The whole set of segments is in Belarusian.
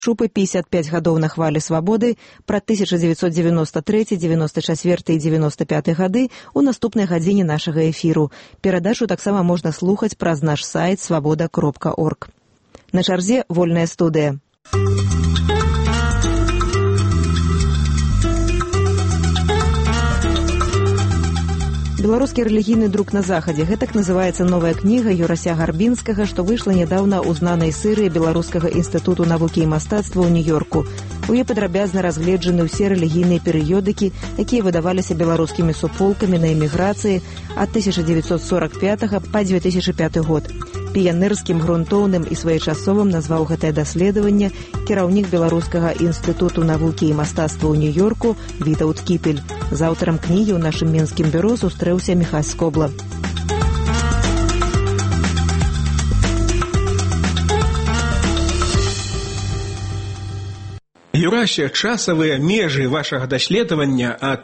Шупы 55 гадоў на хвалі свабоды пра 1993, 94 і 95 гады ў наступнай гадзіне нашага эфіру. Перадачу таксама можна слухаць праз наш сайт свабода.орг. На чарзе вольная студыя. Беларускі рэлігійны друк на захадзе. Гэтак называецца новая кніга Юрася Гарбінскага, што выйшла нядаўна ў знанай серыі Беларускага інстытуту навукі і мастацтва ў Нью-Йорку. У ёй падрабязна разгледжаны ўсе рэлігійныя перыёдыкі, якія выдаваліся беларускімі суполкамі на эміграцыі ад 1945 па 2005 год. Піянерскім, грунтоўным і своечасовым назваў гэтае даследаванне кіраўнік Беларускага інстытуту навукі і мастацтва ў Нью-Йорку Вітаўт Кіпель. З аўтарам кнігі ў нашым мінскім бюро сустрэўся Міхась Скобла. Юрася, часавыя межы вашага даследавання ад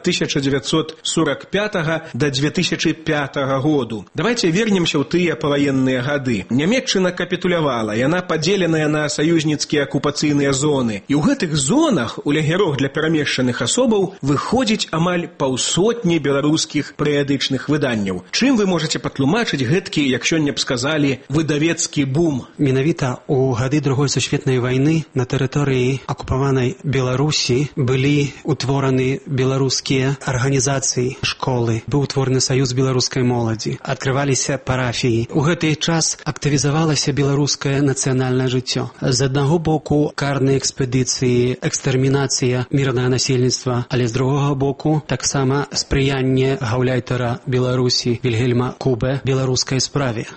1945 до 2005 году. Давайте вернемся ў тыя паваенныя гады. Нямецчына капітулявала, яна падзеленая на саюзніцкія акупацыйныя зоны. І ў гэтых зонах у лагерах для перамешчаных асобаў выходзіць амаль паўсотні беларускіх перыядычных выданняў. Чым вы можаце патлумачыць гэткі, як сёння б сказалі, выдавецкі бум? Менавіта ў гады Другой сусветнай вайны на тэрыторыі акупаванай Беларусі былі утвораны беларускія арганізацыі, школы, быў утвораны саюз беларускай моладзі, адкрываліся парафіі. У гэты час актывізавалася беларускае нацыянальнае жыццё. З аднаго боку карныя экспедыцыі, экстэрмінацыя мірнага насельніцтва, але з другога боку таксама спрыянне гаўляйтара Беларусі Вільгельма Кубе беларускай справе.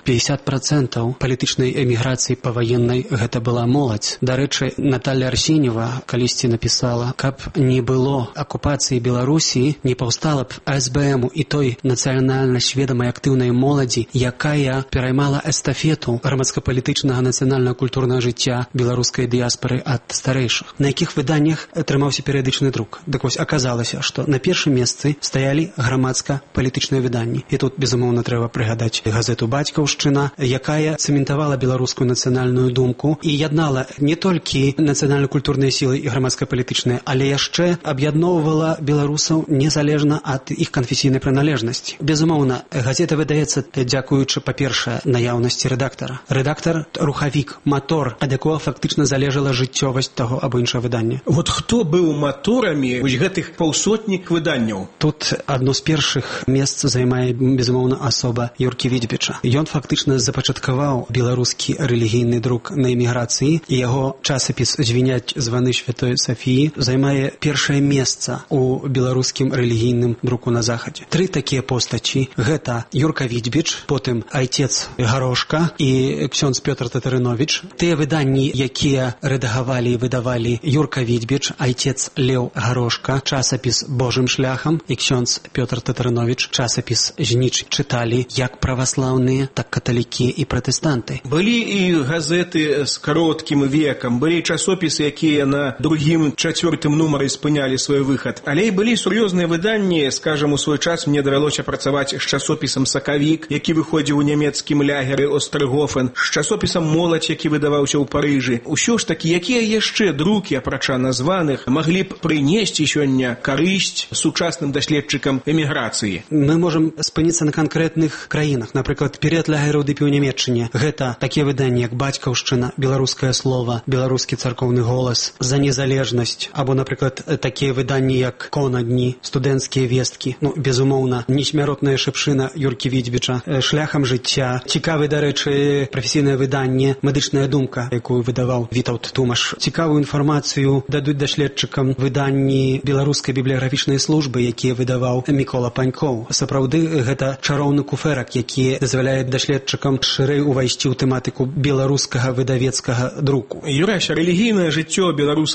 50% палітычнай эміграцыі паваеннай гэта была моладзь. Дарэчы, Наталья Арсеньева калісьці напісала, каб не было акупацыі Беларусі, не паўстала б АСБМу і той нацыянальна сведамай актыўнай моладзі, якая пераймала эстафету грамадска-палітычнага нацыянальна-культурнага жыцця беларускай дыяспары ад старэйшых. На якіх выданнях атрымаўся перыядычны друк? Дык вось, аказалася, што на першым месцы стаялі грамадска-палітычныя выданні. І тут, безумоўна, трэба прыгадаць газету «Бацькаўшчына», якая цэментавала беларускую нацыянальную думку і яднала не толькі нацыянальна-культурныя сілы і грамадска-палітычныя, але яшчэ аб'ядноўвала беларусаў незалежна ад іх канфесійнай прыналежнасці. Безумоўна, газета выдаецца дзякуючы, па-першае, наяўнасці рэдактара. Рэдактар – рухавік, матор, ад якога фактычна залежала жыццёвасць таго або іншага выдання. Вот хто быў маторамі вось гэтых паўсотні выданняў? Тут адно з першых месц займае, безумоўна, асоба Юркі Відзьбіча. Ён фактычна запачаткаваў беларускі рэлігійны друк на эміграцыі, і яго часапіс «Звіняць званы Святой Софіі» займае першае месца ў беларускім рэлігійным друку на захадзе. Тры такія постачі – гэта Юрка Відзьбіч, потым айцец Гарошка і ксёндз Пётр Татарыновіч. Тыя выданні, якія рэдагавалі і выдавалі Юрка Відзьбіч, айцец Леў Гарошка, часапіс «Божым шляхам» і ксёндз Пётр Татарыновіч, часапіс «Жніч» чыталі як праваслаўныя, так каталікі і пратэстанты. Былі і газеты з кароткім векам, былі часопісы, якія на другім, чацвёртым нумары спынялі свой выхад. Але і былі сур'ёзныя выданні, скажам, у свой час мне давялося працаваць з часопісам «Сакавік», які выходзіў у нямецкім лягеры «Остргофен», з часопісам «Моладзь», які выдаваўся ў Парыжы. Усё ж такі, якія яшчэ друкі, апрача названых, маглі б прынесці сёння карысць сучасным даследчыкам эміграцыі? Мы можам спыніцца на канкрэтных краінах. Напрыклад, перыяд лагераў ды ў Нямецчыне. Гэта такія выданні, як «Бацькаўшчына», «Беларускае слова», «Беларускі царкоўны голас», «За незалежнасць», або, напрыклад, такія выданні, як «Конадні», «Студэнцкія весткі». Ну, безумоўна, «Несмяротная шыпшына» Юркі Відзьбіча, «Шляхам жыцця». Цікавы, дарэчы, прафесійнае выданне «Медычная думка», якую выдаваў Вітаўт Тумаш. Цікавую інфармацыю дадуць даследчыкам выданні беларускай бібліяграфічнай службы, якія выдаваў Мікола Панькоў. Сапраўды, гэта чароўны куфэрак, які дазваляе даследчыкам шырэй увайсці ў тэматыку беларускага выдавецкага друку. Юрася, рэлігійнае жыццё беларускай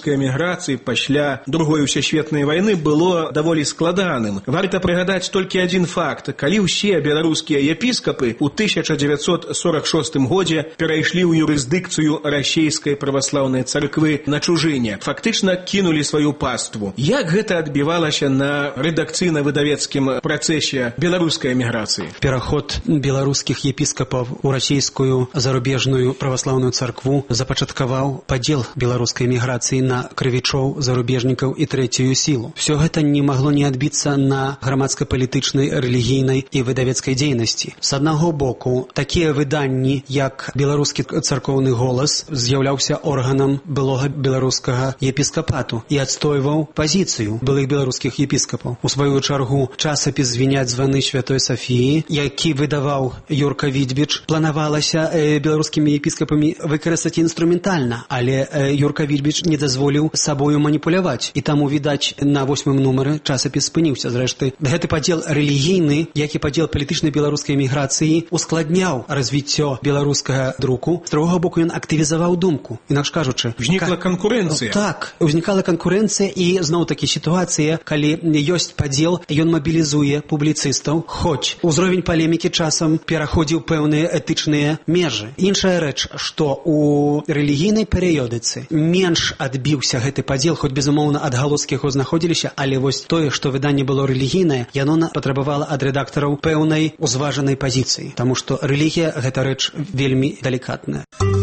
беларускай эміграцыі пасля Другой усесветнай вайны было даволі складаным. Варта прыгадаць толькі адзін факт. Калі ўсе беларускія епіскапы ў 1946 годзе перайшлі ў юрысдыкцыю расійскай праваслаўнай царквы на чужыне, фактычна кінулі сваю паству. Як гэта адбівалася на рэдакцыйна-выдавецкім працэсе беларускай эміграцыі? Пераход беларускіх епіскапаў у расійскую зарубежную праваслаўную царкву запачаткаваў падзел беларускай эміграцыі на крывічоў, зарубежнікаў і трэцюю сілу. Всё гэта не магло не адбіцца на грамадска-палітычнай, рэлігійнай і выдавецкай дзейнасці. З аднаго боку, такія выданні, як беларускі царкоўны голас, з'яўляўся органам былога беларускага епіскапату і адстойваў пазіцыю былых беларускіх епіскапаў. У сваю чаргу часапіс «Звіняць званы Святой Сафіі», які выдаваў Юрка Відзьбіч, планавалася беларускімі епіскапамі выкарыстаць інструментальна, але Юрка Відзьбіч не дазволіў сабою маніпуляваць, і таму, відаць, на 8-м нумары часапіс спыніўся. Зрэшты, гэты падзел рэлігійны, як і падзел палітычнай беларускай эміграцыі, ускладняў развіццё беларускага друку. З другога боку, ён актывізаваў думку. Інакш кажучы, узнікла канкурэнцыя. Так, узнікала канкурэнцыя і зноў-такі сітуацыя, калі ёсць падзел, ён мабілізуе публіцыстаў, хоць узровень палемікі часам пераходзіў пэўныя этычныя межы. Іншая рэч, што у рэлігійнай перыёдыцы менш адбіўся гэты падзел, хоць, безумоўна, адгалоскі яго знаходзіліся, але вось тое, што выданне было рэлігійнае, яно патрабавала ад рэдактараў пэўнай узважанай пазіцыі, таму што рэлігія – гэта рэч вельмі далікатная.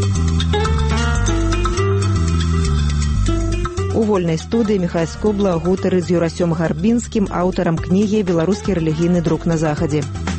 У вольнай студыі Міхась Скобла гутары з Юрасём Гарбінскім, аўтарам кнігі «Беларускі рэлігійны друк на захадзе».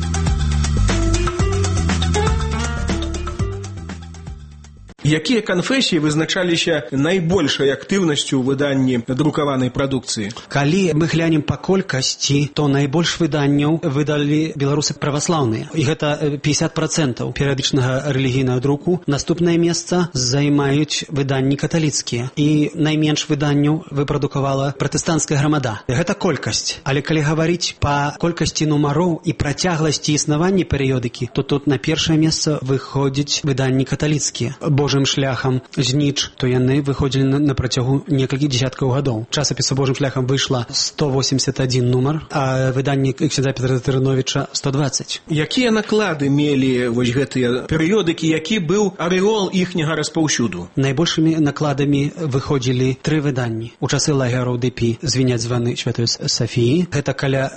Якія канфесіі вызначаліся найбольшай актыўнасцю ў выданні друкаванай прадукцыі? Калі мы глянем па колькасці, то найбольш выданняў выдалі беларусы праваслаўныя. І гэта 50% перыядычнага рэлігійнага друку. Наступнае месца займаюць выданні каталіцкія. І найменш выданняў выпрадукавала пратэстанцкая грамада. Гэта колькасць. Але калі гаварыць па колькасці нумароў і працягласці існавання перыёдыкі, то тут на першае месца выходзяць выданні каталіцкія. Божым шляхам, Зніч, то яны выходзілі на працягу некалькі дзесяткаў гадоў. Часапіса Божым шляхам выйшла 181 нумар, а выданне ксяндза Петра Тарановіча 120. Якія наклады мелі вось гэтыя перыёдыкі, які быў арэол іхняга распаўсюду? Найбольшымі накладамі выходзілі 3 выданні. У часы лагераў ДП «Звіняць званы Святой Сафіі», гэта каля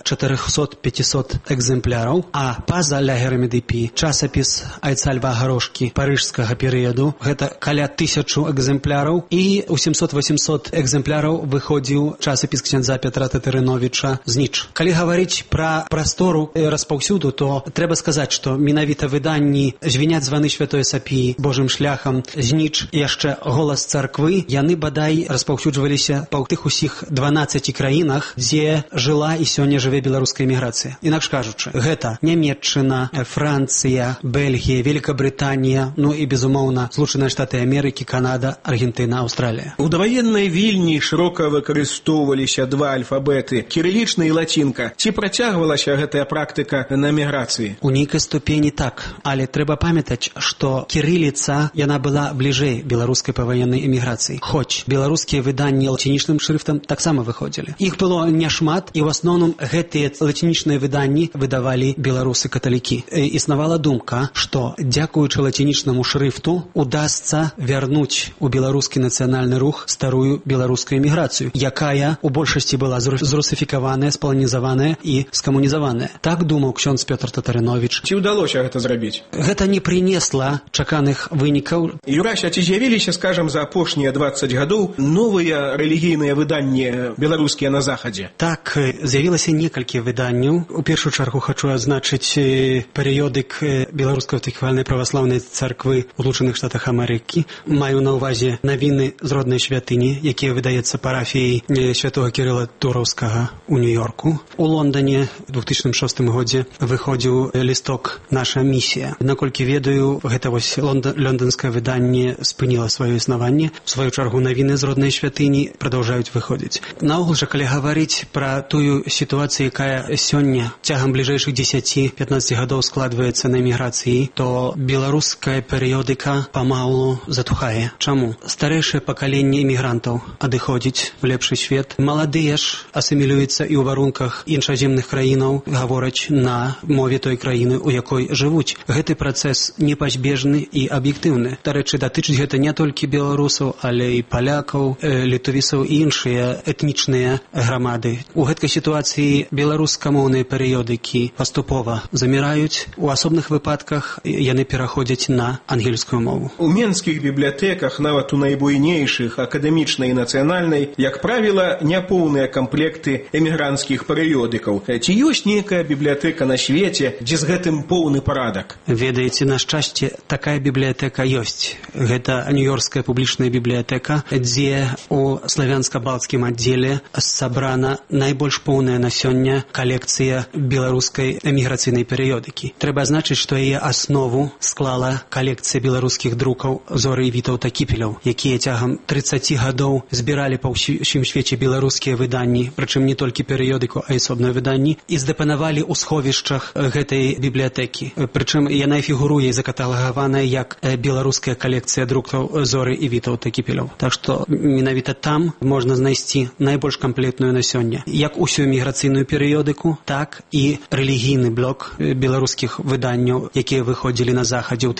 400-500 экземпляраў, а па-за лагерамі ДП часапіс Айца Льва Гарошкі парыжскага перыяду, гэта каля 1000 экземпляраў, і у 700-800 экземпляраў выходзіў часапіс ксяндза Петра Тарановіча «Зніч». Калі гаварыць пра прастору распаўсюду, то трэба сказаць, што менавіта выданні «Звіняць званы Святой Сафіі», «Божым шляхам», «Зніч» і яшчэ «Голас царквы» яны бадай распаўсюджваліся па тых усіх 12 краінах, дзе жыла і сёння жыве беларуская эміграцыя. Інакш кажучы, гэта Нямецчына, Францыя, Бельгія, Великабрытанія, ну і, безумоўна, Злучаныя Штаты Амерыкі, Канада, Аргентына, Аўстралія. У даваеннай Вільні шырока выкарыстоўваліся 2 альфабеты – кірылічна і лацінка. Ці працягвалася гэтая практыка на эміграцыі? У нейкай ступені так, але трэба памятаць, што кірыліца, яна была бліжэй беларускай паваеннай эміграцыі. Хоць беларускія выданні лацінічным шрыфтам таксама выходзілі. Іх было няшмат, і ў асноўным гэтыя лацінічныя выданні выдавалі беларусы-каталікі. Існавала думка, што дзякуючы лацінічнаму шрыфту удасца вярнуць у беларускі нацыянальны рух старую беларускую эміграцыю, якая у большасці была зрусифікаваная, спаланізаваная і скамунізаваная. Так думаў ксёндз Пётр Татарыновіч. Ці ўдалося гэта зрабіць? Гэта не прынесла чаканых вынікаў. Юрася, ці з'явіліся, скажам, за апошнія 20 гадоў новыя рэлігійныя выданні беларускія на захадзе? Так, з'явілася некалькі выданняў. У першую чаргу хачу адзначыць перыёдык беларускай аўтакефальнай праваслаўнай царквы ў Злучаных Штатах Амерыкі. Маю на ўвазе навіны з роднай святыні, якія выдаецца парафіяй святога Кірыла Тураўскага ў Нью-Йорку. У Лондоне ў 2006 годзе выходзіў лісток «Наша місія». Наколькі ведаю, гэта вось лондонскае выданне спыніла сваё існаванне. У сваю чаргу навіны з роднай святыні прадаўжаюць выходзіць. Наогул жа, калі гаварыць пра тую сітуацыю, якая сёння цягам бліжэйшых 10-15 гадоў складваецца на эміграцыі, то беларуская перыёдыка памалу памалу затухае. Чаму? Старэйшае пакаленне імігрантаў адыходзіць у лепшы свет. Маладыя ж асімілююцца і ў варунках іншаземных краінаў, гавораць на мове той краіны, у якой жывуць. Гэты працэс непазбежны і аб'ектыўны. Дарэчы, датычыць гэта не толькі беларусаў, але і палякаў, літовісаў і іншыя этнічныя грамады. У гэткай сітуацыі беларускамоўныя перыёдыкі паступова заміраюць. У асобных выпадках яны пераходзяць на ангельскую мову. У менскіх бібліятэках, нават у найбуйнейшых, акадэмічнай і нацыянальнай, як правіла, няпоўныя камплекты эмігранцкіх перыёдыкаў. Ці ёсць нейкая бібліятэка на свеце, дзе з гэтым поўны парадак? Ведаеце, на шчасце, такая бібліятэка ёсць. Гэта нью-йоркская публічная бібліятэка, дзе у славянска-балтскім аддзеле сабрана найбольш поўная на сёння калекцыя беларускай эміграцыйнай перыёдыкі. Трэба азначыць, што яе аснову склала калекцыя беларускіх друкаў Зоры і Вітаўта Кіпеляў, якія цягам 30 гадоў збіралі па ўсім свеце беларускія выданні, прычым не толькі перыёдыку, а і асобныя выданні, і здэпанавалі ў сховішчах гэтай бібліятэкі. Прычым яна фігуруе закаталагаваная як беларуская калекцыя друкаў Зоры і Вітаўта Кіпеляў. Так што менавіта там можна знайсці найбольш камплектную на сёння як усю эміграцыйную перыёдыку, так і рэлігійны блок беларускіх выданняў, якія выходзілі на захадзе ў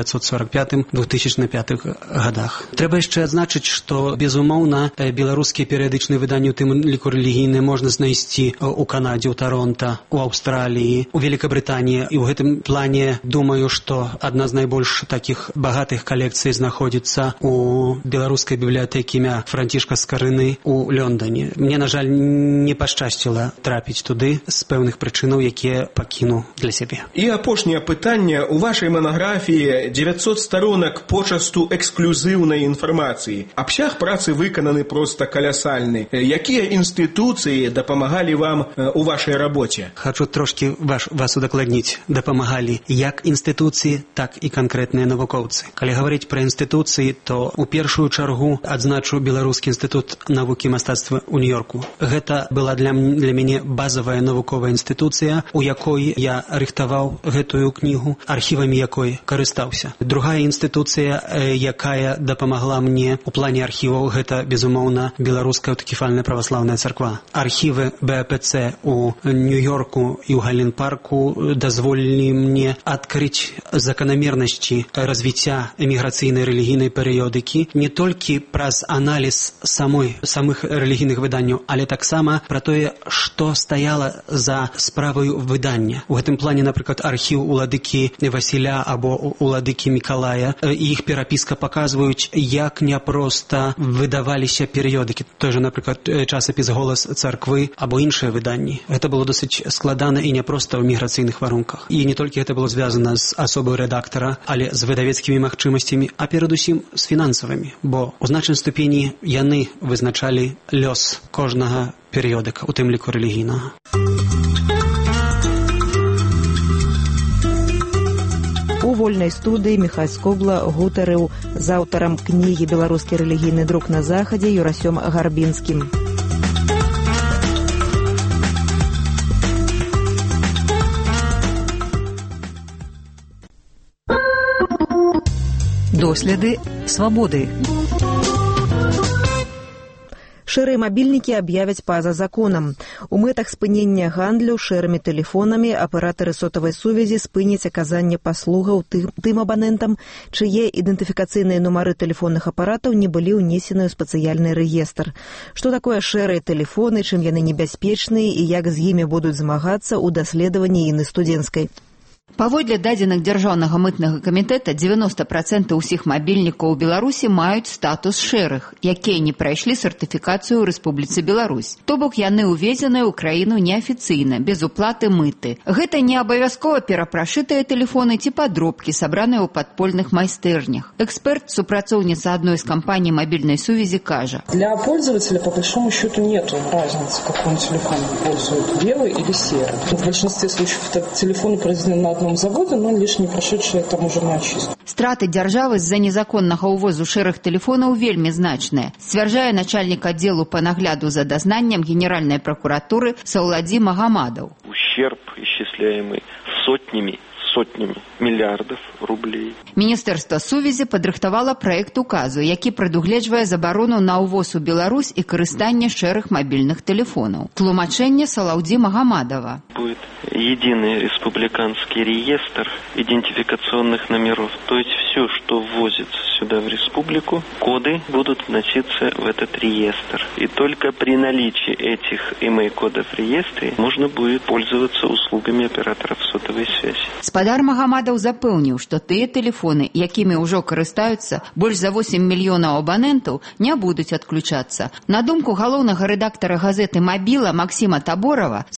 1945-2005 годах. Трэба яшчэ адзначыць, што, безумоўна, беларускія перыядычныя выданні, у тым ліку рэлігійныя, можна знайсці у Канадзе, у Таронта, у Аўстраліі, у Великабрытаніі. І ў гэтым плане думаю, што адна з найбольш такіх багатых калекцый знаходзіцца у беларускай бібліятэкі імя Францішка Скарыны у Лондоне. Мне, на жаль, не пашчасціла трапіць туды з пэўных прычынаў, якія пакіну для сябе. І апошняе пытанне. У вашай манаграфіі 900 сторонак почасту эксклюзіўнай інфармацыі. Абсяг працы выкананы проста калясальны. Якія інстытуцыі дапамагалі вам у вашай рабоце? Хачу трошкі вас удакладніць. Дапамагалі як інстытуцыі, так і канкрэтныя навукоўцы. Калі гаварыць пра інстытуцыі, то у першую чаргу адзначу Беларускі інстытут навукі і мастацтва ў Нью-Йорку. Гэта была для мяне базавая навуковая інстытуцыя, у якой я рыхтаваў гэтую кнігу, архівамі якой карыстаўся. Другая інстытуцыя, якая дапамагла мне у плане архіваў, гэта, безумоўна, Беларуская аўтакефальная праваслаўная царква. Архівы БАПЦ у Нью-Йорку і ў Гален-парку дазволілі мне адкрыць заканамернасці развіцця эміграцыйнай рэлігійнай перыёдыкі не толькі праз аналіз самых рэлігійных выданняў, але таксама пра тое, што стаяла за справаю выдання. У гэтым плане, напрыклад, архіў уладыкі Васіля або уладыкі Мікалая і іх перапіска паказваюць, як няпроста выдаваліся перыёдыкі. Той же, напрыклад, часопіс «Голас царквы» або іншыя выданні. Гэта было досыць складана і няпроста ў міграцыйных варунках. І не толькі гэта было звязана з асобай рэдактара, але з выдавецкімі магчымасцямі, а перадусім з фінансавымі, бо у значнай ступені яны вызначалі лёс кожнага перыёдыка, у тым ліку рэлігійнага. У вольнай студыі Міхась Скобла гутарыў з аўтарам кнігі «Беларускі рэлігійны друк на захадзе» Юрасём Гарбінскім. Доследы свабоды. Шэрыя мабільнікі аб'явяць па-за законам. У мэтах спынення гандлю шэрымі тэлефонамі аператары сотавай сувязі спыняць аказанне паслугаў тым абанентам, чые ідэнтыфікацыйныя нумары тэлефонных апаратаў не былі ўнесены ў спецыяльны рэестр. Што такое шэрыя тэлефоны, чым яны небяспечныя і як з імі будуць змагацца ў даследаванні Інны Студзенскай. Паводле дадзеных Дзяржаўнага мытнага камітэта, 90% ўсіх мабільнікаў у Беларусі маюць статус шэрых, якія не прайшлі сертыфікацыю ў Рэспубліцы Беларусь. То бок яны ўведзеныя ў краіну неафіцыйна, без уплаты мыты. Гэта не абавязкова перапрашытыя тэлефоны ці падробкі, сабраныя ў падпольных майстэрнях. Эксперт, супрацоўніца адной з кампаній мобильной связи, кажа: Для пользователя, по большому счету, нет разницы, какой он телефон пользует, белый или серый. В большинстве случаев телефоны произведены на одном заводе, но лишь не прошедшие таможенную очистку. Страты дзяржавы з-за незаконнага ўвозу шэрых тэлефонаў вельмі значныя, сцвярджае начальник отделу по нагляду за дазнаннем Генеральной прокуратуры Сауладзі Магамадаў. Ущерб, исчисляемый сотнями, сотнями миллиардов рублей. Міністэрства сувязі падрыхтавала праект указу, які прадугледжвае забарону на ўвоз у Беларусь і карыстанне шэрых мабільных тэлефонаў. Тлумачэнне Салаўдзі Магамадова. Будет единый республиканский реестр идентификационных номеров. То есть все, что ввозится сюда в республику, коды будут вноситься в этот реестр. И только при наличии этих имей-кодов в реестре можно будет пользоваться услугами операторов сотовой связи. Спадар Магамадаў запэўніў, што тыя тэлефоны, якімі ўжо карыстаюцца больш за 8 мільёнаў абанентаў, не будуць адключацца. На думку галоўнага рэдактара газеты «Мабіла» Максіма Таборова,